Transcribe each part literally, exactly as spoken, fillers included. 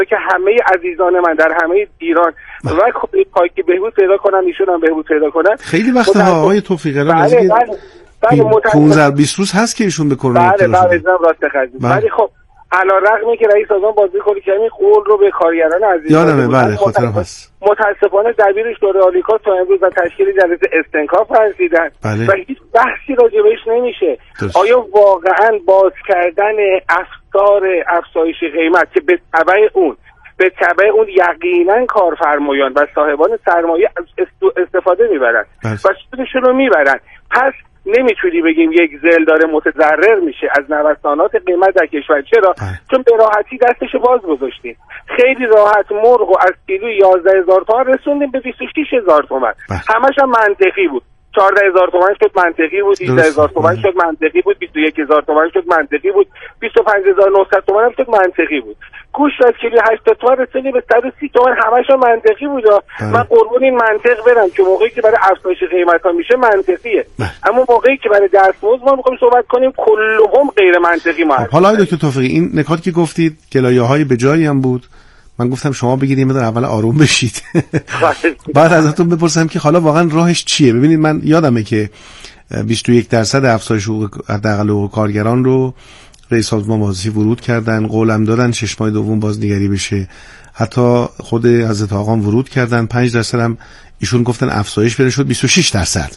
که همه عزیزان من در همه ایران و خواهی که بهبود پیدا کنن، ایشون هم بهبود پیدا کنن. خیلی وقت ها آقای توفیقی را بله بله بله پانزده بیست روز هست که ایشون به کرونا بله بله جناب راست خرید. ولی خب علیرغم که رئیس سازمان بازرگانی کمی قول رو به کارگران عزیز یادمه بله خاطرم هست، متاسفانه دبیر شورای آلیکا تا امروز از تشکیل جلسه استنکاف رسیدن بله. و هیچ بحثی راجع بهش نمیشه. درست. آیا واقعا باز کردن افزار افزایش قیمت که به تبع اون به تبع اون یقینا کارفرمایان و صاحبان سرمایه استفاده میبرن و سودشون رو میبرن، پس نمیتونی بگیم یک ذل داره متضرر میشه از نوسانات قیمت در کشور. چرا؟ چون به راحتی دستش باز گذاشتیم، خیلی راحت مرغ و از کیلو یازده هزار تومان رسوندیم به بیست و شش هزار تومان، همش هم منطقی بود. چهارده هزار تومان شد منطقی بود، هجده هزار تومان شد منطقی بود، بیست و یک هزار تومان شد منطقی بود، بیست و پنج هزار و نهصد تومان هم شد منطقی بود. گوشت از کیلو هشتاد تومان رسیدیم به صد و سی تومان، همش هم منطقی بود. من قربون این منطق برم که موقعی که برای افزایش قیمت ها میشه منطقیه، اما موقعی که برای دستمزد ما میخوایم صحبت کنیم کلهم غیر منطقی ما. حالا دکتر توفیقی این نکات که گفتید گلایه‌های به جایی هم بود، من گفتم شما بگید این مقدار اول آروم بشید بعد ازتون بپرسم که حالا واقعا راهش چیه. ببینید من یادمه که بیست و یک درصد افزایش حقوق حداقل حقوق کارگران رو رئیس سازمان بازرسی ورود کردن، قولم دادن شش ماه دوم بازنگری بشه، حتی خود حضرت آقا ورود کردن، پنج درصد هم ایشون گفتن افزایش بره، شد بیست و شش درصد.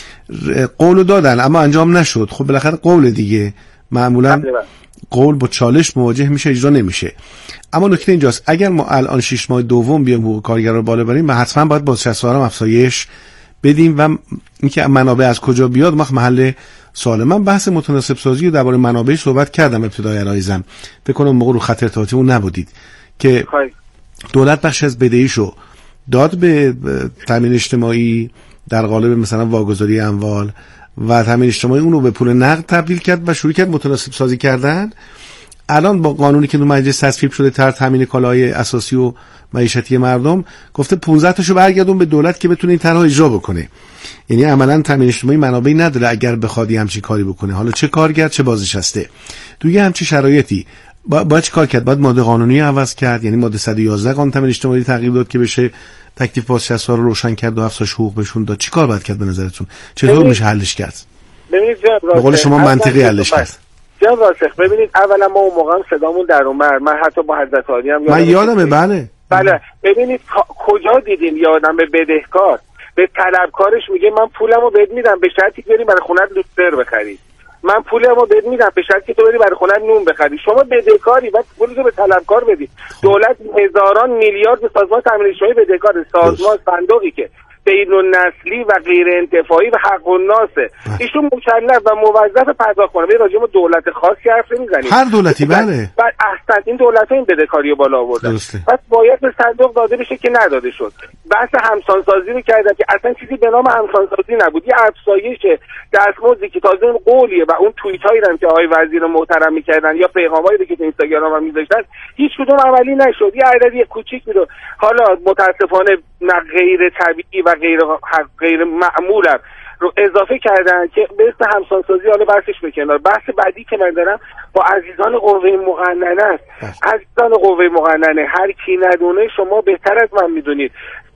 قولو دادن اما انجام نشد. خب بالاخره قول دیگه، معمولا قول با چالش مواجه میشه، اجرا نمیشه. اما نکته اینجاست اگر ما الان شش ماه دوم بیام حقوق کارگران رو بالا بریم، حتما باید بازنشسته ها افزایش بدیم و اینکه منابع از کجا بیاد ما محل سوال. من بحث متناسب سازی رو درباره منابع صحبت کردم ابتدای عرایزم، فکر کنم موقع رو خط ارتباطیمون نبودید که دولت بخش از بدهیشو داد به تامین اجتماعی در قالب مثلا واگذاری اموال و تامین اجتماعی اون رو به پول نقد تبدیل کرد و شروع کرد متناسب سازی کردن. الان با قانونی که تو مجلس تصویب شده تر تامین کالاهای اساسی و معیشتی مردم، گفته پانزده تاشو برگردون به دولت که بتونه این طرح اجرا بکنه. یعنی عملاً تامین اجتماعی منابعی نداره اگر بخواد همچین کاری بکنه، حالا چه کارگر چه بازنشسته. توی همچین شرایطی با باید چه کار کرد؟ باید ماده قانونی عوض کرد، یعنی ماده صد و یازده قانون تامین اجتماعی تغییر داد که بشه تکلیف بازنشسته ها رو روشن کرد و افزایش حقوق بهشون داد. چیکار باید کرد به نظرتون؟ چطور میشه حلش کرد؟ ببینید به قول شما منطقی حلش کرد. جناب راسخ ببینید اولا ما اون موقع هم صدامون در اومد، من حتی با حضرت عالی هم من یادمه بله بله ببینید کجا دیدیم یه آدم به بدهکار به طلبکارش میگه من پولمو بهت میدم به شرطی که بری برای خونت لوستر بخری، من پولمو بهت میدم به شرطی که تو بری برای خونت نون بخری. شما بدهکاری بعد پولتو به طلبکار بدی. دولت هزاران میلیارد به سازمان تامین اجتماعی بدهکار، سازمان صندوقی که بین‌النسلی و غیر انتفاعی و حق الناسه، ایشون مکلف و موظف پرداخت کنه. به راجع به دولت خاصی حرف نمیزنیم، هر دولتی بله. بعد احسن این دولت‌ها این بدهکاری رو بالا آوردن، پس باید به صندوق داده بشه که نداده شد. بحث همسانسازی رو کردن که اصلا چیزی به نام همسانسازی نبود، یه افزایش دستمزدی که تازه اون قولیه و اون توییتایی هم که آقای وزیر محترم می‌کردن یا پیغامایی رو که تو اینستاگرام هم می‌ذاشتن هیچ کدوم عملی نشد. یه عددی کوچیک رو حالا متاسفانه غیر طبیعی و غیر غیر معمول رو اضافه کردن که به اسم همسانسازی حالا بحثش بکنار. بحث بعدی که من دارم با عزیزان قوه مقننه است. عزیزان قوه مقننه هر کی ندونه شما بهتر از من میدونید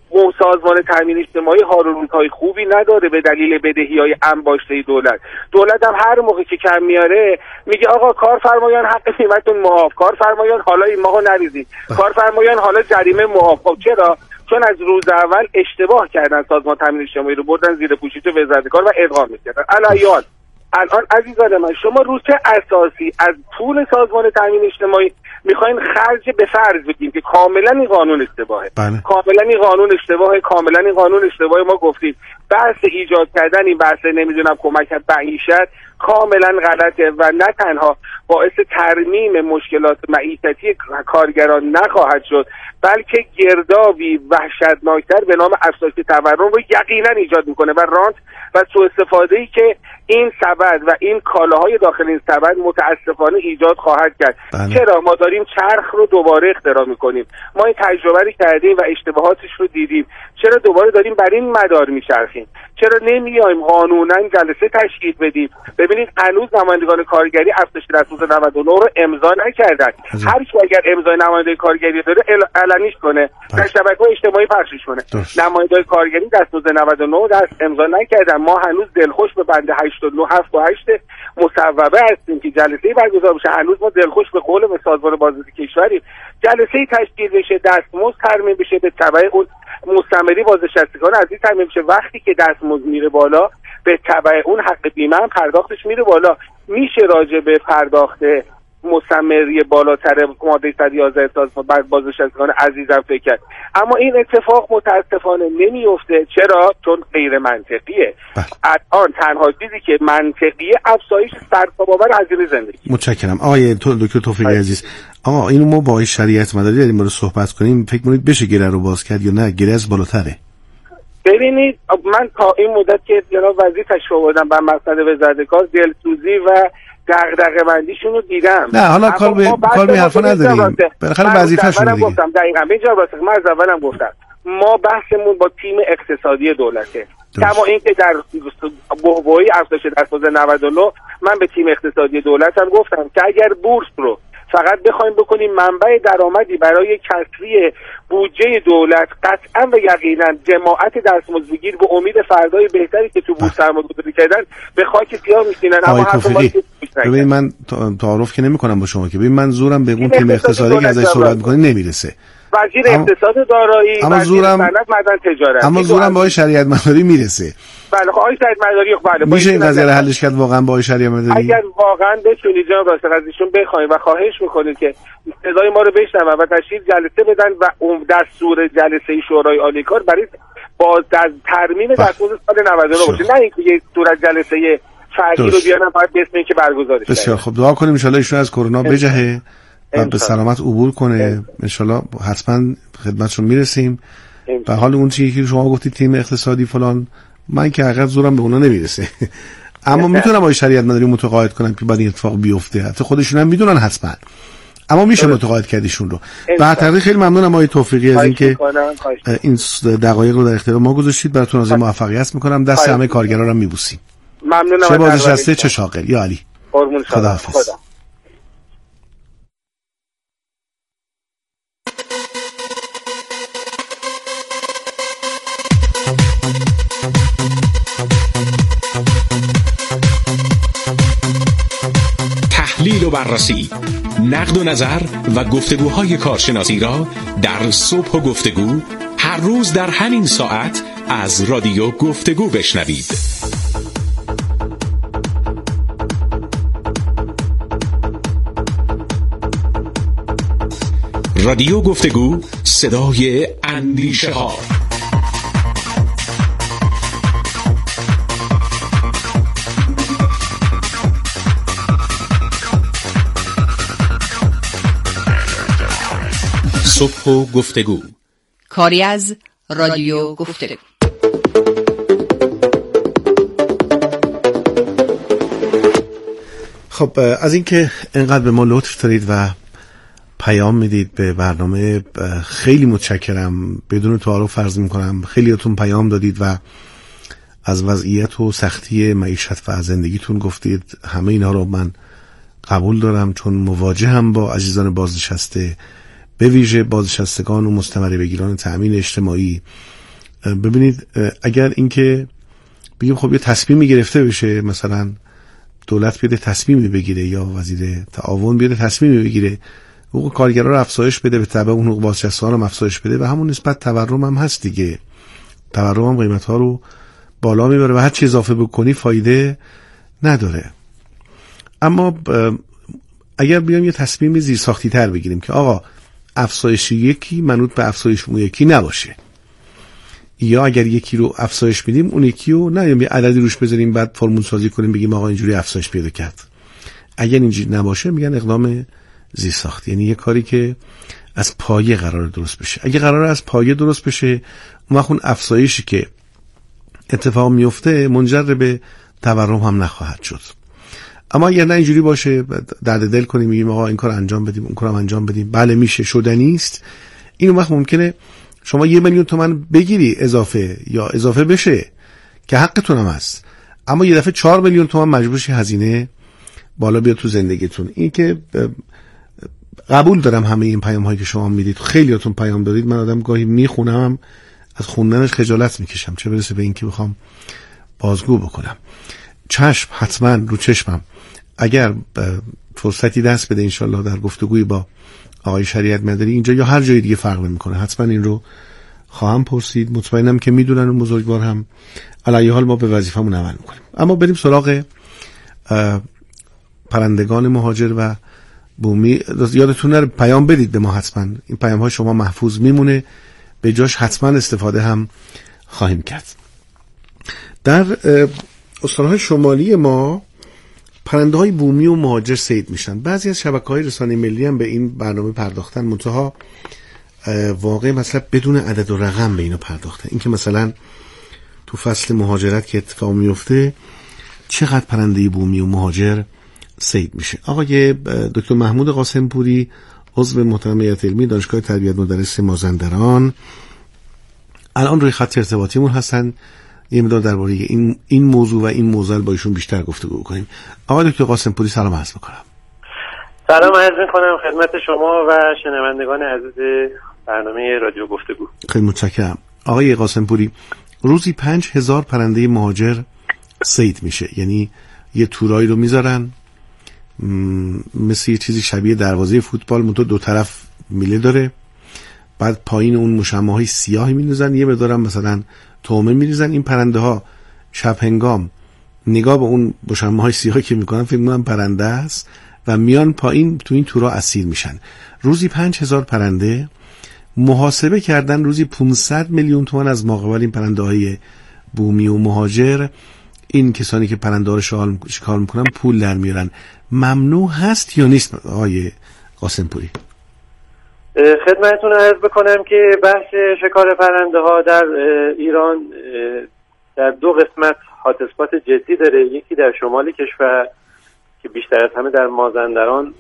سازمان تامین اجتماعی حال و روزهای خوبی نداره به دلیل بدهی‌های انباشته دولت. دولت هم هر موقع که کم میاره میگه آقا کارفرمایان حق قیمتون معاف، کارفرمایان حالا این ماهو نریزید، کارفرمایان حالا جریمه معاف. خب چرا؟ چون از روز اول اشتباه کردن، سازمان تامین اجتماعی رو بردن زیر پوشش وزارت کار و ادغام می‌کردن. الان الان عزیزان من شما رو چه اساسی از پول سازمان تامین اجتماعی میخواین خرج به فرض بگیم که کاملا این قانون اشتباهه، بله. کاملا این قانون اشتباهه، کاملا این قانون اشتباهه. ما گفتیم بحث ایجاد کردن این بحث نمیدونم کمک معیشت کاملا غلطه و نه تنها باعث ترمیم مشکلات معیشتی کارگران نخواهد شد، بلکه گردابی وحشتناکتر به نام افزایش تورم رو یقینا ایجاد میکنه و رانت و سوء استفاده‌ای که این سبد و این کالاهای داخل این سبد متاسفانه ایجاد خواهد کرد. بله. چرا ما داریم چرخ رو دوباره اختراع میکنیم؟ ما این تجربه رو کردیم و اشتباهاتش رو دیدیم، چرا دوباره داریم بر این مدار میچرخیم؟ چرا نمیایم قانونا جلسه تشکیل بدیم، به ببینید هنوز نمایندگان کارگری افزایش دستمزد نود و نه رو امضا نکردن. هر کی اگر امضای نماینده کارگری داره علنیش کنه، در شبکه‌های اجتماعی پخشش کنه. نمایندگان کارگری دستمزد نود و نه دست امضا نکردن. ما هنوز دلخوش به بند هشتاد و نه هفت و هشت مصوبه هستیم که جلسه‌ای برگزار بشه. هنوز ما دلخوش به قول به سازمان بازرسی کشوری جلسه‌ای تشکیل بشه، دستمزد ترمیم بشه، به تبع اون مستمری بازنشستگان عزیز ترمیم بشه. وقتی که دستمزد میره بالا، به تبع اون حق بیمه هم پرداختش میره بالا. میشه راجع به پرداخت مستمری بالاتر ماده صد و یازده سازمان بازنشستگان عزیزم فکر کرد، اما این اتفاق متاسفانه نمیفته. چرا؟ چون غیر منطقیه. الان تنها چیزی که منطقیه افزایش سرتاب‌آور هزینه زندگی. متشکرم آقای دکتر توفیقی عزیز. آقا اینو ما با شریعت مداری داریم باید صحبت کنیم. فکر کنید بشه گره رو باز کرد یا نه گره از بالاتره؟ ببینید من تا این مدت که جناب وزیر تشریف آوردن بر مسند وزارت کار دلسوزی و دغدغه بندیشون رو دیدم. نه حالا کار به کار به حرفا نداریم. بالاخره وظیفه‌شون دیگه. گفتم دقیقاً به جواب راست من از اولم گفتم ما بحثمون با تیم اقتصادی دولته. کما اینکه در بحبوحی افزایش دستمزد نود و نه من به تیم اقتصادی دولت هم گفتم که اگر بورس رو فقط بخوایم بکنیم منبع درآمدی برای کسری بودجه دولت، قطعا و یقینا جماعت دستمزدگیر به امید فردای بهتری که تو بورس سرمایه‌گذاری کردن به خاک سیاه میشینن. اما حرف ما ببین من تعارف که نمی‌کنم با شما که ببین من زورم به اون تیم اقتصادی که ازش صحبت می‌کنی نمیرسه. وزیر اقتصاد دارایی، اما زورم صنعت معدن تجارت، اما زورم با شریعت مداری میرسه. بله خب آقای شریعت مداری بله میشه این قضیه رو حلش کرد واقعا با شریعت مداری؟ اگر واقعا بتونید جناب راست ازشون بخواید و خواهش میکنید که صدای ما رو بشنون و تشریف جلسه بدن و اون دستور جلسه شورای عالی کار برای با در ترمیم دستور سال نود و نه باشه، نه اینکه یک صورت جلسه فردی رو بیارن فقط به اسم اینکه برگزارش کنن. بسیار خب دعا کنیم ان شاء الله ایشون از کرونا بجهه و به سلامت عبور کنه. ان شاء الله حتما خدمتشون میرسیم. به حال اون چیزی که شما گفتید تیم اقتصادی فلان، من که حقیقت زورم به اونا نمیرسه. اما میتونم با شریعت مداری متقاعد کنم که بعد این اتفاق بیفته. حتی خودشون هم میدونن حتما، اما میشه متقاعد کردیشون رو. به تقدیر خیلی ممنونم آقای توفیقی از اینکه این دقایق رو در اختیار ما گذاشتید. براتون از موفقیت میکنم. دست همه کارگرا رو میبوسیم. ممنونم. چه بازنشسته چه شاغل. یا علی خدا حافظ. تحلیل و بررسی، نقد و نظر و گفتگوهای کارشناسی را در صبح و گفتگو هر روز در همین ساعت از رادیو گفتگو بشنوید. رادیو گفتگو، صدای اندیشه ها. صبح و گفتگو، کاری از رادیو گفتگو. خب از اینکه اینقدر به ما لطف دارید و پیام میدید به برنامه خیلی متشکرم. بدون تعارف عرض میکنم خیلیاتون پیام دادید و از وضعیت و سختی معیشت و زندگیتون گفتید. همه اینا رو من قبول دارم چون مواجهم با عزیزان بازنشسته، به ویژه بازنشستگان و مستمره بگیران تأمین اجتماعی. ببینید اگر اینکه بگیم خب یه تصمیمی گرفته بشه، مثلا دولت بیاد تصمیمی بگیره یا وزیر تعاون بیاد تصمیمی بگیره حقوق کارگران رو افزایش بده، به تبع اون حقوق بازنشستگان رو افزایش بده و همون نسبت تورم هم هست دیگه. تورم هم قیمت ها رو بالا میبره و هر چی اضافه بکنی فایده نداره. اما اگر بیام یه تصمیم زیرساختی تر بگیریم که آقا افزایش یکی منوط به افزایش اون یکی نباشه، یا اگر یکی رو افزایش میدیم اون یکی رو نه یه عددی روش بذاریم بعد فرمول سازی کنیم بگیم آقا اینجوری افزایش پیدا کرد. اگر اینجوری نباشه میگن اقدام زیرساخت، یعنی یه کاری که از پایه قرار درست بشه. اگه قرار از پایه درست بشه اون وقت اون افزایشی که اتفاق میفته منجر به تورم هم نخواهد شد. اما اگر نه اینجوری باشه درد دل کنیم میگیم آقا این کار انجام بدیم اون کارم انجام بدیم، بله میشه، شدنی است، این وقت ممکنه شما یه میلیون تومان بگیری اضافه یا اضافه بشه که حقتون هم هست، اما یه دفعه چهار میلیون تومان مجبورشی هزینه بالا بیاد تو زندگیتون. این که قبول دارم همه این پیام هایی که شما میدید، خیلیاتون پیام دارید، من آدم گاهی میخونم از خوندنش خجالت میکشم، چه برسه به این که بخوام بازگو بکنم. چشم، حتما رو چشمم. اگر فرصتی دست بده انشالله در گفتگوی با آقای شریعت مداری اینجا یا هر جای دیگه فرق نمیکنه، حتما این رو خواهم پرسید. مطمئنم که میدونن و بزرگوار هم. علی حال ما به وظیفمون عمل میکنیم. اما بریم سراغ پرندگان مهاجر و بومی. یادتون نره پیام بدید به ما حتما، این پیام های شما محفوظ میمونه، به جاش حتما استفاده هم خواهیم کرد. در استانهای شمالی ما پرنده های بومی و مهاجر صید میشن. بعضی از شبکه‌های رسانه ملی هم به این برنامه پرداختن، منتها واقع مثلا بدون عدد و رقم به اینو پرداختن. این که مثلا تو فصل مهاجرت که اتفاق میفته چقدر پرنده بومی و مهاجر صید میشه. آقای دکتر محمود قاسمپوری، عضو محترم هیئت علمی دانشگاه تربیت مدرس مازندران، الان روی خط ارتباطیمون هستن. یه مقدار درباره این این موضوع و این موضوع با ایشون بیشتر گفتگو کنیم. آقای دکتر قاسمپوری سلام عرض می‌کنم. سلام عرض می‌کنم خدمت شما و شنوندگان عزیز برنامه رادیو گفتگو. خیلی متشکرم. آقای قاسمپوری، روزی پنج هزار پرنده مهاجر صید میشه، یعنی یه تورایی رو میذارن مثل یه چیزی شبیه دروازه فوتبال، منتها دو طرف میله داره، بعد پایین اون مشمع‌های سیاهی می‌ریزن، یه مقدارم مثلا تومه می‌ریزن. این پرنده ها شب هنگام نگاه به اون مشمع‌های سیاهی که میکنن فکر می‌کنن پرنده است و میان پایین تو این تورا اسیر میشن. روزی پنج هزار پرنده محاسبه کردن، روزی پانصد میلیون تومان از ماقبل این پرنده های بومی و مهاجر، این کسانی که پرنده ها رو شکار میکنن پول در میارن. ممنوع هست یا نیست آقای قاسمپوری؟ خدمتتون عرض بکنم که بحث شکار پرنده ها در ایران در دو قسمت هات اسپات جدی داره. یکی در شمال کشور که بیشتر از همه در مازندران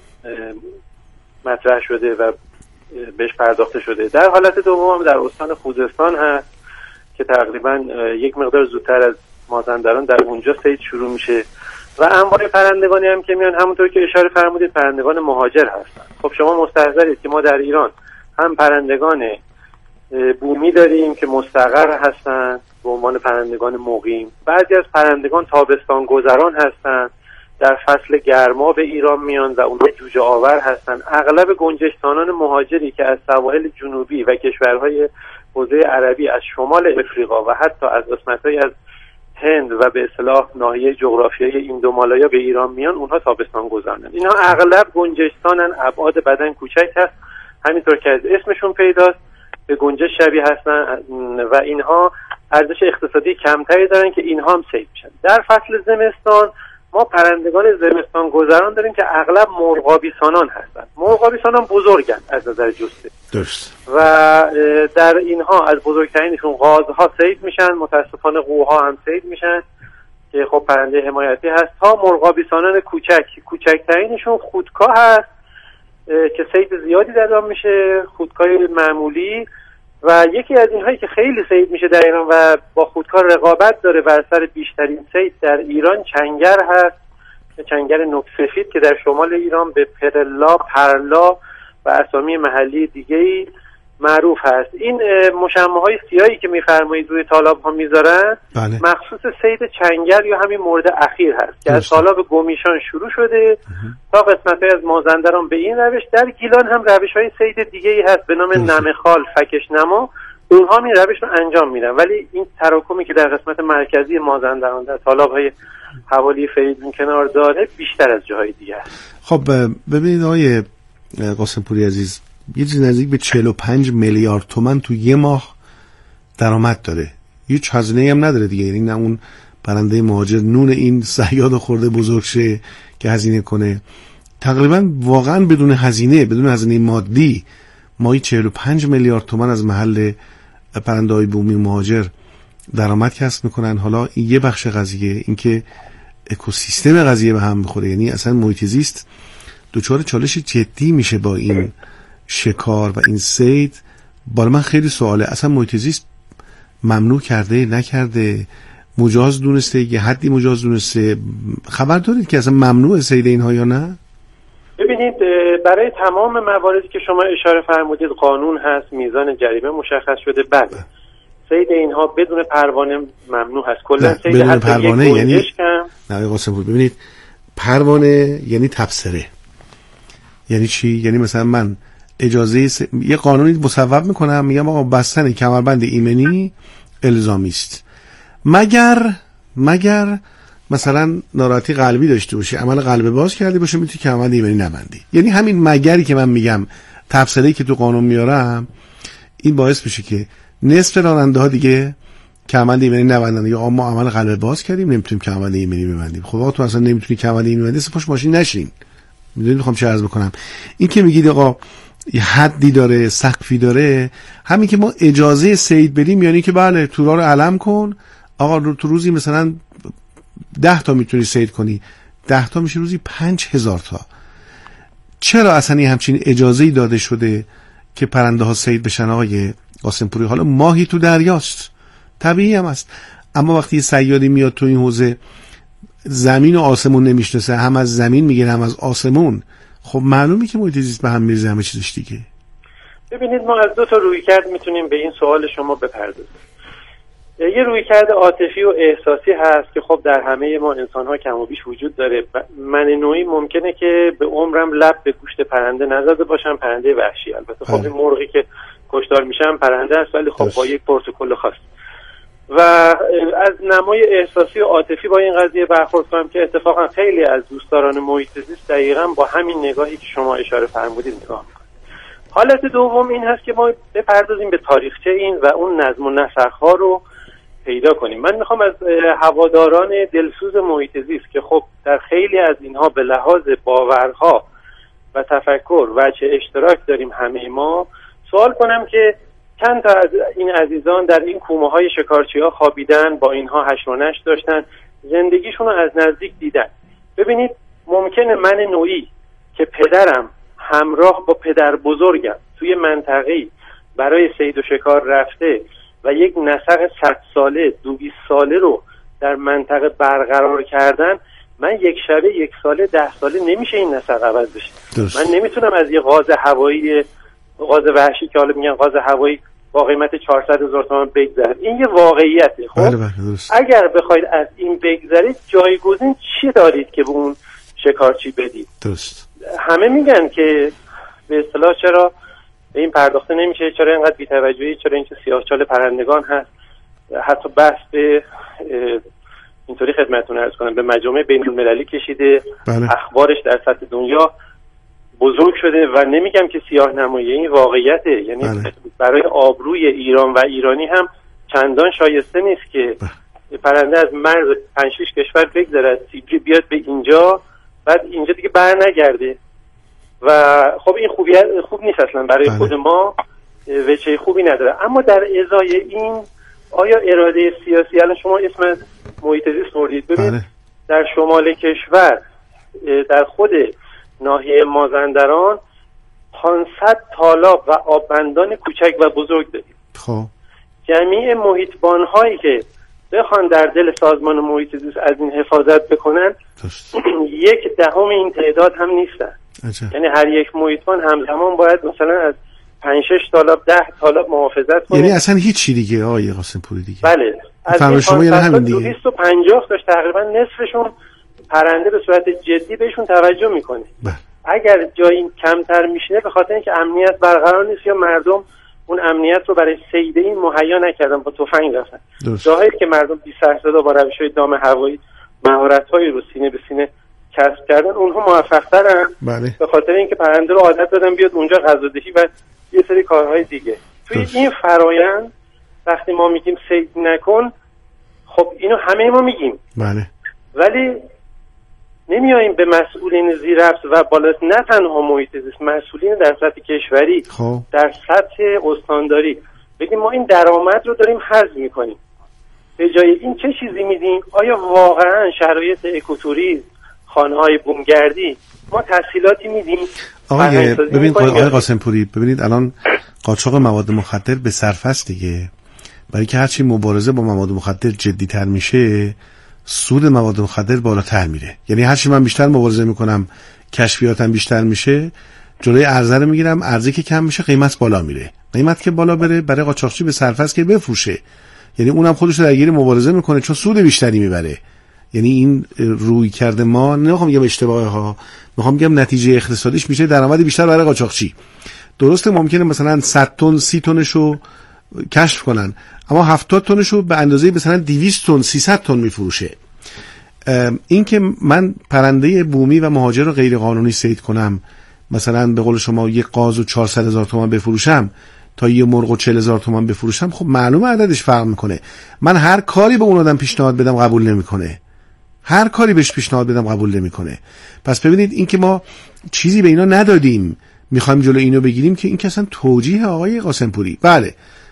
مطرح شده و بهش پرداخته شده. در حالت دوم هم در استان خوزستان هست که تقریبا یک مقدار زودتر از مازندران در اونجا صید شروع میشه و انواع پرندگانی هم که میان همونطور که اشاره فرمودید پرندگان مهاجر هستن. خب شما مستحضرید که ما در ایران هم پرندگان بومی داریم که مستقر هستن به عنوان پرندگان مقیم، بعضی از پرندگان تابستان گذران هستن، در فصل گرما به ایران میان و اونها جوجه آور هستن. اغلب گنجشتانان مهاجری که از سواحل جنوبی و کشورهای حوزه عربی از شمال افریقا و حتی از قسمت‌های از هند و به اصطلاح ناحیه جغرافیایی ایندومالایا به ایران میان، اونها تابستان گذرانن. اینها اغلب گنجشتانن، ابعاد بدن کوچک هست، همینطور که از اسمشون پیداست به گنجش شبیه هستن و اینها ارزش اقتصادی کمتری دارن که اینها هم صید میشن. در فصل زمستان ما پرندگان زمستان گذران داریم که اغلب مرغابیسانان هستن. مرغابیسانان بزرگن از نظر جسته. درست. و در اینها از بزرگترینشون قازها صید میشن، متاسفانه قوها هم صید میشن که خب پرنده حمایتی هست، تا مرغابیسانان کوچک. کوچکترینشون خودکا هست که صید زیادی در آن میشه، خودکای معمولی. و یکی از اینهایی که خیلی صید میشه در ایران و با خودکار رقابت داره و اثر بیشترین صید در ایران چنگر هست، چنگر نوک سفید که در شمال ایران به پرلا، پرلا و اسامی محلی دیگه‌ای معروف هست. این مشمع‌های سیاهی که می‌فرمایید روی تالاب ها میذارن بله. مخصوص صید چنگر یا همین مورد اخیر هست که از تالاب گمیشان شروع شده تا قسمت‌های از مازندران به این روش. در گیلان هم روش‌های صید دیگه‌ای هست به نام نمه‌خال، فکش نما، اونها این روش رو انجام میدن، ولی این تراکمی که در قسمت مرکزی مازندران در تالاب‌های حوالی فریدون کنار داره بیشتر از جاهای دیگه است. خب ببینید آقای قاسمپوری عزیز، یه چیز نزدیک به چهل و پنج میلیارد تومان تو یه ماه درآمد داره، هیچ هزینه‌ای هم نداره دیگه. یعنی نه اون پرنده مهاجر نون این صیاد خورده بزرگ شه که هزینه کنه، تقریبا واقعا بدون هزینه، بدون هزینه مادی ماهی چهل و پنج میلیارد تومان از محل پرنده‌های بومی مهاجر درآمد کسب میکنن. حالا این یه بخش قضیه، اینکه اکوسیستم قضیه به هم میخوره، یعنی اصلا محیط زیست دچار چالش جدی میشه با این شکار و این صید. بالا من خیلی سواله، اصلا محیط زیست ممنوع کرده نکرده، مجاز دونسته، یه حدی مجاز دونسته؟ خبر دارید که اصلا ممنوع صید اینها یا نه؟ ببینید برای تمام مواردی که شما اشاره فرمودید قانون هست، میزان جریمه مشخص شده. بله صید اینها بدون پروانه ممنوع هست. کلا صید بدون پروانه یعنی نه آقای قاسم پور، ببینید پروانه یعنی تبصره. یعنی چی؟ یعنی مثلا من اجازه س... یه قانونی مصوب میکنم، میگم آقا بستن کمربند ایمنی الزامی است، مگر مگر مثلا ناراحتی قلبی داشته باشی، عمل قلب باز کردی باشه، میتونی کمربند ایمنی نبندی. یعنی همین مگری که من میگم، تبصره‌ای که تو قانون میارم، این باعث میشه که نصف راننده ها دیگه کمربند ایمنی نبندن، یا ما عمل قلب باز کردیم نمیتونیم کمربند ایمنی ببندیم. خب آقا تو اصلا نمیتونی کمربند ایمنی ببندی، پشت ماشین نشین. میدونید میخوام چه عرض بکنم؟ این که میگید آقا یه حدی داره، سقفی داره، همین که ما اجازه صید بدیم یعنی که بله تورا رو علم کن، آقا تو روزی مثلا ده تا میتونی صید کنی، ده تا میشه روزی پنج هزار تا. چرا اصلا این همچین اجازه‌ای داده شده که پرنده ها صید بشن آقای قاسم پوری؟ حالا ماهی تو دریاست، طبیعی هم است، اما وقتی یه صیادی میاد تو این حوزه، زمین و آسمون نمیشناسه، هم از زمین میگیره هم از آسمون، خب معلومه که محیط زیست به هم میریزه، همه چیزش دیگه. ببینید ما از دو تا رویکرد میتونیم به این سوال شما بپردازیم. یه رویکرد عاطفی و احساسی هست که خب در همه ما انسان‌ها کم و بیش وجود داره. من نوعی ممکنه که به عمرم لب به گوشت پرنده نزده باشم، پرنده وحشی البته. خب این مرغی که کشتار میشم پرنده است، ولی خب با یک پروتکل خاص. و از نمای احساسی و عاطفی با این قضیه برخورد کنم که اتفاقا خیلی از دوستداران محیط زیست دقیقاً با همین نگاهی که شما اشاره فرمودید نگاه می‌کنن. حالت دوم این هست که ما بپردازیم به تاریخچه این و اون نظم و نسق‌ها رو پیدا کنیم. من میخوام از هواداران دلسوز محیط زیست که خب در خیلی از اینها به لحاظ باورها و تفکر وجه اشتراک داریم همه ما، سوال کنم که چند تا از این عزیزان در این کومه های شکارچی ها خوابیدن، با اینها حشر و نشر داشتن، زندگیشون رو از نزدیک دیدن. ببینید ممکنه من نوعی که پدرم همراه با پدر بزرگم توی منطقه‌ای برای صید و شکار رفته و یک نسق صد ساله دویست ساله رو در منطقه برقرار کردن، من یک شبه یک ساله ده ساله نمیشه این نسق عوض بشه. من نمیتونم از یه غاز هوایی، غاز وحشی که حالا میگن غاز هوایی با قیمت چهارصد هزار تومان بگذرم. این یه واقعیته. خب بله بله اگر بخواید از این بگذرید جایگزین چی دارید که به اون شکارچی بدید؟ درست. همه میگن که به اصطلاح چرا به این پرداخته نمیشه، چرا اینقدر بی‌توجهی، چرا اینکه سیاهچال پرندگان هست. حتی بحث به اینطوری خدمتتون عرض کنم به مجامع بین‌المللی کشیده. بله. اخبارش در سطح دنیا بزرگ شده و نمیگم که سیاه نمایی، این واقعیته. یعنی بله. برای آبروی ایران و ایرانی هم چندان شایسته نیست که بله. پرنده از مرز پنج شش کشور بگذره، از سیبری بیاد به اینجا، بعد اینجا دیگه بر نگرده. و خب این خوبی خوب نیست اصلا برای بله. خود ما، وجه خوبی نداره. اما در ازای این آیا اراده سیاسی، الان شما اسم از محیط زیست بردید، ببین بله. در شمال کشور در خود ناحیه مازندران پانصد تالاب و آببندان کوچک و بزرگ داریم. خب جمعی محیطبان هایی که بخوان در دل سازمان محیط زیست از این حفاظت بکنن یک دهم این تعداد هم نیستن. عجب. یعنی هر یک محیطبان همزمان باید مثلا از پنج شش تالاب ده تالاب محافظت کنه. یعنی اصلا هیچی دیگه آقای قاسم پوری دیگه. بله. از شما یعنی همین دیگه. دویست و پنجاه تاش تقریبا نصفشون پرنده به صورت جدی بهشون توجه میکنه. بله. اگر جایی کمتر میشه به خاطر اینکه امنیت برقرار نیست یا مردم اون امنیت رو برای صید این مهیا نکردن، با تفنگ رفتن. ظاهر که مردم بی سر صدا با روش‌های دام هوایی مهارت‌هایی رو سینه به سینه کسب کردن، اونها موفق‌ترن. بله. به خاطر اینکه پرنده رو عادت دادن بیاد اونجا غذادهی و یه سری کارهای دیگه. توی دوست. این فرایند وقتی ما میگیم صید نکن، خب اینو همه ما میگیم. بله. ولی نمیاییم به مسئولین زیررفت و بالا، نه تنها محیط زیست، مسئولین در سطح کشوری خوب. در سطح استانداری بگیم ما این درآمد رو داریم حذف میکنیم، به جای این چه چیزی میدیم؟ آیا واقعا شرایط اکوتوریسم، خانه‌های بومگردی ما تسهیلاتی میدیم؟ آقای ببین آقای قاسم پوری، ببینید الان قاچاق مواد مخدر به صرفه است دیگه. برای که هرچی مبارزه با مواد مخدر جدی‌تر میشه سود مواد مخدر بالاتر میره. یعنی هرچی من بیشتر مبارزه میکنم کشفیاتم بیشتر میشه، جلوی عرضه رو میگیرم، عرضه که کم میشه قیمت بالا میره. قیمت که بالا بره برای قاچاقچی به صرفه که بفروشه، یعنی اونم خودش رو درگیر مبارزه میکنه چون سود بیشتری میبره. یعنی این روی کرده ما، نمیخوام بگم اشتباهه ها، میخوام بگم نتیجه اقتصادیش میشه درآمد بیشتر برای قاچاقچی. درسته ممکنه مثلا صد تن سی تنشو کشف کنن اما هفتاد تنشو به اندازه مثلا دویست تن سیصد تن میفروشه. این که من پرنده بومی و مهاجر رو غیر قانونی صید کنم، مثلا به قول شما یک قاز و چهارصد هزار تومان بفروشم تا یه مرغ و چهل هزار تومان بفروشم، خب معلومه عددش فرق میکنه. من هر کاری به اون آدم پیشنهاد بدم قبول نمیکنه، هر کاری بهش پیشنهاد بدم قبول نمیکنه. پس ببینید این که ما چیزی به اینا ندادیم میخوایم جلو اینو بگیریم که این که اصلا توجیه آقای قاسمپوری. بله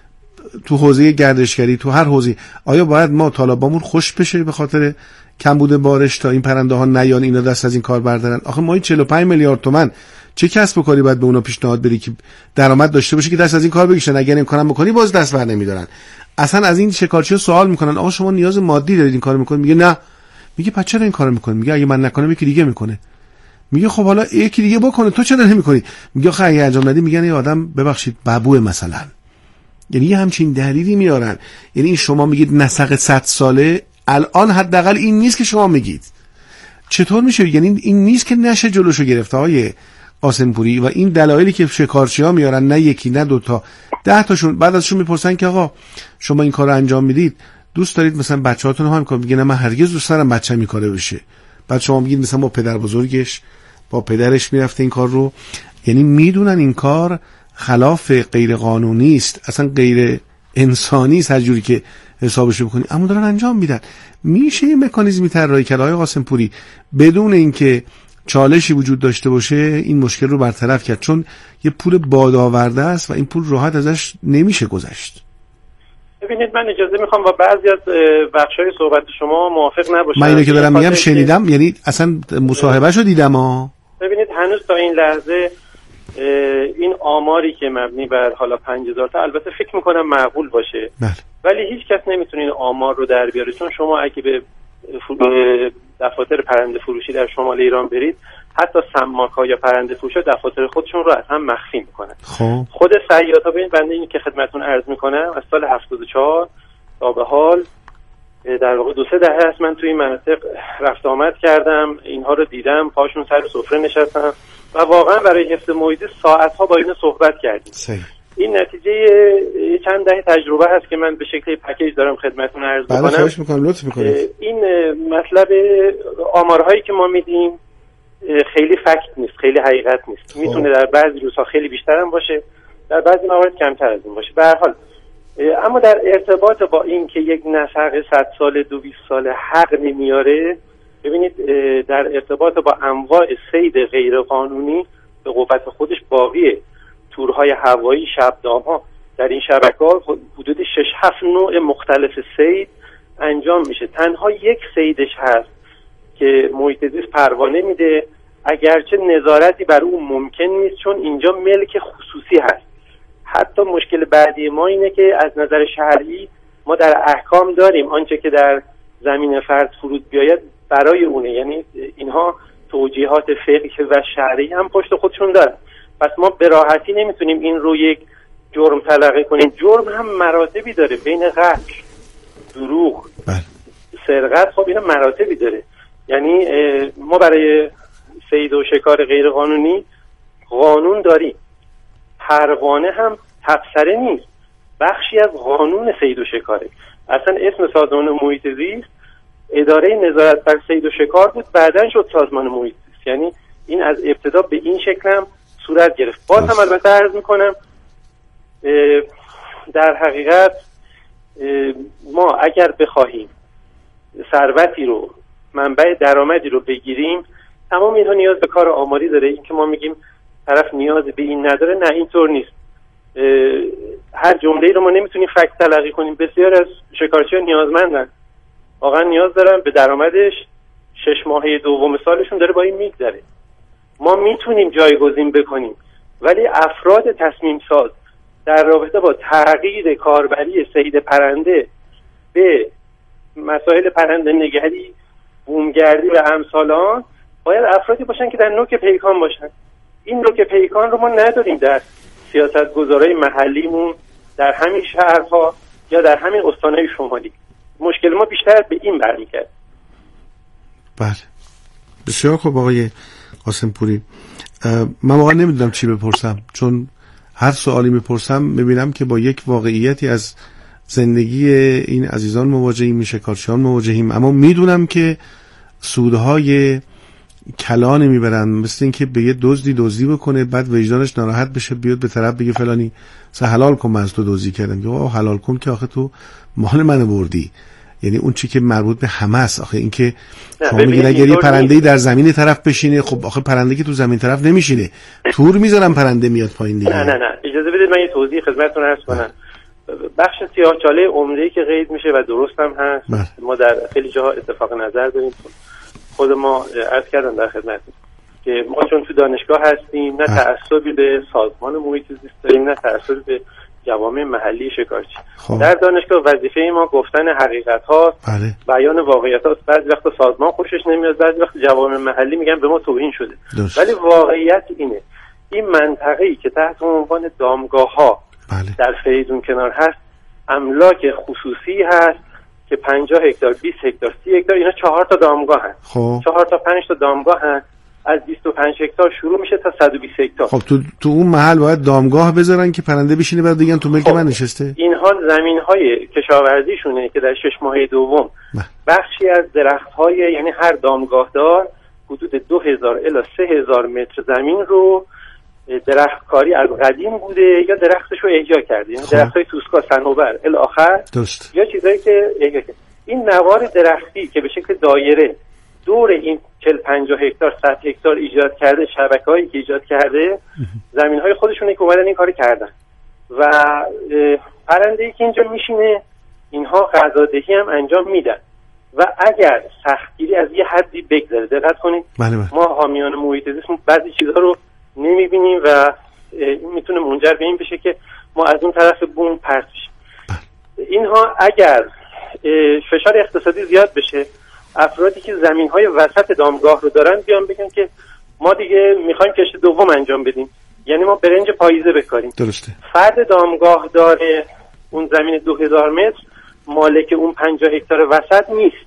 تو حوزه گردشگری، تو هر حوزه، آیا باید ما طالبامون خوش بشه به خاطر کمبود بارش تا این پرنده ها نیان اینا دست از این کار بردارن؟ آخه ما این چهل و پنج میلیارد تومان چه کسب و کاری باید به اونا پیشنهاد بدی که درآمد داشته باشه که دست از این کار بکشن؟ اگر امکانم بکنی باز دست بر نمیدارن. اصلا از این شکارچی‌ها سوال میکنن آقا شما نیاز مادی دارید این کارو میکنید؟ میگه نه. میگه پس چرا این کارو میکنی؟ میگه اگه من نکنم یکی دیگه میکنه. میگه خب حالا یکی دیگه بکنه تو چرا نمیکنی؟ میگه خب اگه انجام ندی میگن این آدم ببخشید بابوه مثلا. یعنی یه همچین دلیلی میارن. یعنی این شما میگید نسق صد ساله، الان حداقل این نیست که شما میگید. چطور میشه؟ یعنی این نیست که نشه جلوشو گرفته های قاسمپوری. و این دلایلی که شکارچی‌ها میارن، نه یکی نه دوتا، ده تاشون، بعد ازشون میپرسن که آقا شما این کارو انجام میدید دوست دارید مثلا بچه‌هاتون رو هم کار؟ میگن من هرگز دوست ندارم بچه‌م این کارو بشه. بعد شما میگید مثلا با پدر بزرگش با پدرش میرفته این کار رو. یعنی میدونن این کار خلاف غیر قانونی است، اصلا غیر انسانی است هر جوری که حسابش بکنی، اما دارن انجام میدن. میشه این مکانیزمی طراحی کرد آقای قاسمپوری بدون اینکه چالشی وجود داشته باشه این مشکل رو برطرف کرد؟ چون یه پول بادآورده است و این پول راحت ازش نمیشه گذشت. ببینید من اجازه میخوام با بعضی از بخشای صحبت شما موافق نباشم. من اینو که دارم میگم شنیدم، یعنی اصلا مصاحبهشو دیدم ها. ببینید هنوز تا این لحظه این آماری که مبنی بر حالا پنج هزار تا البته فکر میکنم معقول باشه، بله. ولی هیچ کس نمیتونه این آمار رو در بیاره. چون شما اگه به دفاتر پرنده فروشی در شمال ایران برید، حتی سماک‌ها یا پرنده فروشا دفاتر خودشون رو از هم مخفی میکنن. خب خود صیادها، ببین بنده این که خدمتتون عرض میکنم از سال هفتاد و چهار تا به حال در واقع دو سه دهه است من توی این مناطق رفت آمد کردم، اینها رو دیدم، پاشون سر سفره نشستم و واقعا برای حفظ محیط ساعت‌ها با اینا صحبت کردیم. صحیح. این نتیجه چند دهه تجربه هست که من به شکل پکیج دارم خدمتتون عرض می‌کنم. بله خواهش می‌کنم لطف می‌کنید. این مطلب آمارهایی که ما میدیم خیلی فکت نیست، خیلی حقیقت نیست. خب. میتونه در بعضی روزها خیلی بیشتر هم باشه، در بعضی موارد کمتر از این باشه. به هر حال اما در ارتباط با این که یک نسق صد ساله دویست ساله حق نمیاره، ببینید در ارتباط با انواع صید غیر قانونی به قوت خودش باقیه. تورهای هوایی، شبدام‌ها، در این شبکه‌ها حدود شش هفت نوع مختلف صید انجام میشه. تنها یک صیدش هست که محیط زیست پروانه میده، اگرچه نظارتی بر اون ممکن نیست چون اینجا ملک خصوصی هست. حتی مشکل بعدی ما اینه که از نظر شرعی ما در احکام داریم آنچه که در زمین فرد فرود بیاید برای اونه، یعنی اینها توجیهات فقهی و شرعی هم پشت خودشون دارن. پس ما به راحتی نمیتونیم این رو یک جرم تلقی کنیم. جرم هم مراتبی داره، بین قتل، دروغ، سرقت، خب اینا مراتبی داره. یعنی ما برای صید و شکار غیر قانونی قانون داریم، پروانه هم تبصره نیست، بخشی از قانون صید و شکاره. اصلا اسم سازمان محیط زیست اداره نظارت بر صید و شکار بود، بعدن شد سازمان محیط زیست. یعنی این از ابتدا به این شکل هم صورت گرفت. باز هم البته عرض میکنم در حقیقت ما اگر بخواهیم ثروتی رو، منبع درآمدی رو بگیریم، تمام اینها نیاز به کار آماری داره. این که ما میگیم طرف نیاز به این نداره، نه اینطور نیست. هر جمله‌ای رو ما نمیتونیم فکت تلقی کنیم. بسیار از شکارچی‌ها نیازمندن، واقعا نیاز دارن به درآمدش، شش ماهه دوم سالشون داره با این میگذره. ما میتونیم جایگزین بکنیم، ولی افراد تصمیم ساز در رابطه با تغییر کاربری صید پرنده به مسائل پرنده نگری، بومگردی و امثال آن، باید افرادی باشن که در نوک پیکان باشن. این نوک پیکان رو ما نداریم در سیاستگزارای محلیمون، در همین شهرها یا در همین استانهای شمالی. مشکل ما بیشتر به این برمیگرده. بله، بسیار خوب آقای قاسم پوری. من واقعا نمیدونم چی بپرسم، چون هر سوالی میپرسم میبینم که با یک واقعیتی از زندگی این عزیزان مواجهیم، شکارچیان مواجهیم، اما میدونم که سودهای کلانی میبرن، مثل این که به یه دزدی دزدی بکنه بعد وجدانش ناراحت بشه بیاد به طرف بگه فلانی سه حلال کن من از تو دزدی کردم. یا آقا حلال کن که آخه تو مال من بردی. یعنی اون چی که مربوط به همه است. آخه این که شما میگید اگر یه پرنده‌ای در زمین طرف بشینه، خب آخه پرنده که تو زمین طرف نمیشینه، تور میذارم پرنده میاد پایین دیگه. نه نه نه اجازه بدید من یه توضیح خدمتتون عرض کنم. بخش سیاه‌چاله عمده‌ای که قید میشه و درست هم هست، بله. ما در خیلی جاها اتفاق نظر داریم. خود ما عرض کردم در خدمتتون که ما چون تو دانشگاه هستیم نه تعصبی به سازمان محیط زیست داریم، نه تعصبی به جوامع محلی شکارچی. خب. در دانشگاه وظیفه ما گفتن حقیقت ها، بله. بیان واقعیت ها. بعضی وقت سازمان خوشش نمیاد، بعضی وقت جوامع محلی میگن به ما توهین شده. دوست. ولی واقعیت اینه این منطقه‌ای که تحت عنوان دامگاه ها بله. در فریدون کنار هست املاک خصوصی هست که پنجاه هکتار، بیست هکتار، سی هکتار، اینا چهار تا دامگاه هست. خب. چهار تا پنج تا دامگاه هست. از بیست و پنج هکتار شروع میشه تا صد و بیست هکتار. خب تو تو اون محل باید دامگاه بذارن که پرنده بشینه بعد دیگه تو ملک خب. من نشسته. اینها زمین‌های کشاورزیشونه که در شش ماهه دوم بخشی از درخت‌های، یعنی هر دامگاهدار حدود دو هزار الی سه هزار متر زمین رو درختکاری از قدیم بوده یا درختش رو احیا کرده. یعنی درخت‌های توسکا، صنوبر الی آخر درست. یا چیزایی که احیا کرده. این نوار درختی که به شکل دایره دور این چهل پنجاه هکتار، صد هکتار ایجاد کرده، شبکه‌هایی که ایجاد کرده، زمین‌های خودشونه که اومدن این کارو کردن و پرنده‌ای که اینجا میشینه اینها غذادهی هم انجام میدن و اگر سختگیری از یه حدی بگذره، دقت کنید بله بله. ما حامیان محیط زیست بعضی چیزها رو نمیبینیم و این میتونه منجر به این بشه که ما از اون طرف بوم پرت بشیم. اینها اگر فشار اقتصادی زیاد بشه، افرادی که زمین‌های وسط دامگاه رو دارن بیان بگن که ما دیگه میخوایم کشت دوم انجام بدیم، یعنی ما برنج پاییزه بکاریم. درسته. فرد دامگاه داره اون زمین دو هزار متر مالک اون پنجاه هکتار وسط نیست.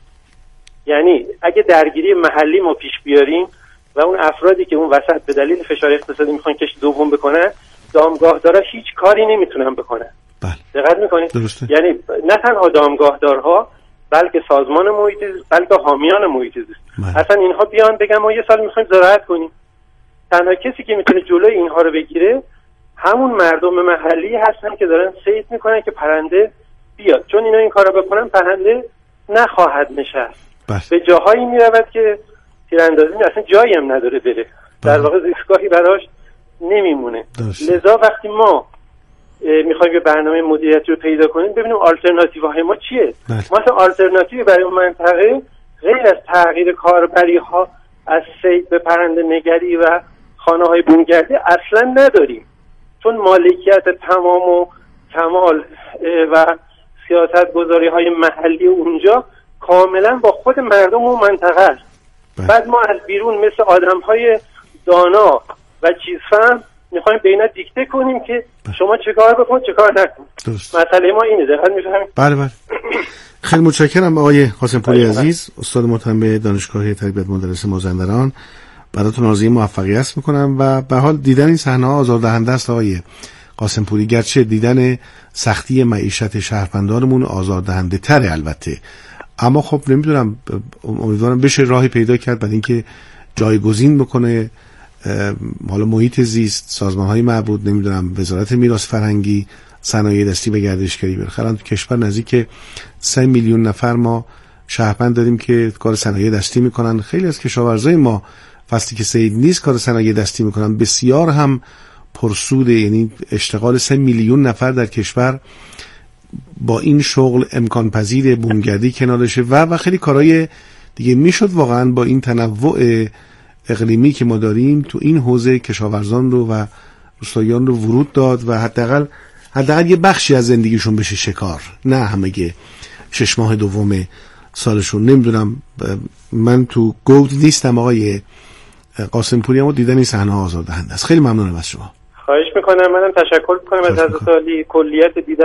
یعنی اگه درگیری محلی ما پیش بیاریم و اون افرادی که اون وسط به دلیل فشار اقتصادی میخوان کشت دوم بکنن، دامگاه دارا هیچ کاری نمیتونن بکنن. بله. دقت میکنید؟ درسته. یعنی نه تنها دامگاه دارها بلکه سازمان محیط زیست، بلکه حامیان محیط زیست اصلا اینها بیان بگن ما یه سال میخوایم زراعت کنیم. تنها کسی که میتونه جلوی اینها رو بگیره همون مردم محلی هستن که دارن صید میکنن که پرنده بیاد، چون اینا این کارو بکنن پرنده نخواهد نشست. بس. به جاهایی میرود که تیراندازی اصلا جایی هم نداره بره. در واقع زیستگاهی براش نمیمونه. درست. لذا وقتی ما میخوایم یه برنامه مدیریتی رو پیدا کنیم ببینیم آلترناتیوهای ما چیه. مثلا آلترناتیوی برای اون منطقه غیر از تغییر کاربری ها از صید به پرنده نگری و خانه های بومگردی اصلا نداریم، چون مالکیت تمام و کمال و سیاست گذاری های محلی اونجا کاملا با خود مردم اون منطقه است. بعد ما از بیرون مثل آدم های دانا و چیزفهم میخوایم به اینا دیکته کنیم که شما چه کار بکن چه کار نکن. مسئله ما اینه. دقیقاً میفهمید؟ بله بله. خیلی متشکرم آقای قاسم پوری عزیز، استاد محترم به دانشگاه تربیت مدرس مازندران. براتون آرزوی موفقیت میکنم و به حال دیدن این صحنه‌ها آزاردهنده است آقای قاسم پوری، گرچه دیدن سختی معیشت شهروندانمون آزاردهنده تره البته، اما خب نمیدونم، امیدوارم بشه راهی پیدا کرد برای اینکه جایگزین بکنه حالا محیط زیست، سازمان‌های مربوط، نمیدونم وزارت میراث فرهنگی، صنایع دستی و گردشگری. بالاخره تو کشور نزدیک سه میلیون نفر ما شهروند داریم که کار صنایع دستی میکنن. خیلی از کشاورزای ما فصلی که صید نیست کار صنایع دستی میکنن، بسیار هم پرسوده. یعنی اشتغال سه میلیون نفر در کشور با این شغل امکان پذیر، بومگردی کنارشه و و خیلی کارهای دیگه میشد واقعا با این تنوع اقلیمی که ما داریم تو این حوزه کشاورزان رو و روستاییان رو ورود داد و حداقل حداقل یه بخشی از زندگیشون بشه شکار، نه همه شش ماه دوم سالشون. نمیدونم، من تو گود نیستم آقای قاسم پوری، اما دیدن این صحنه آزاردهنده است. خیلی ممنونم از شما. خواهش میکنم. منم تشکر میکنم از حضرت عالی کلیت دیدن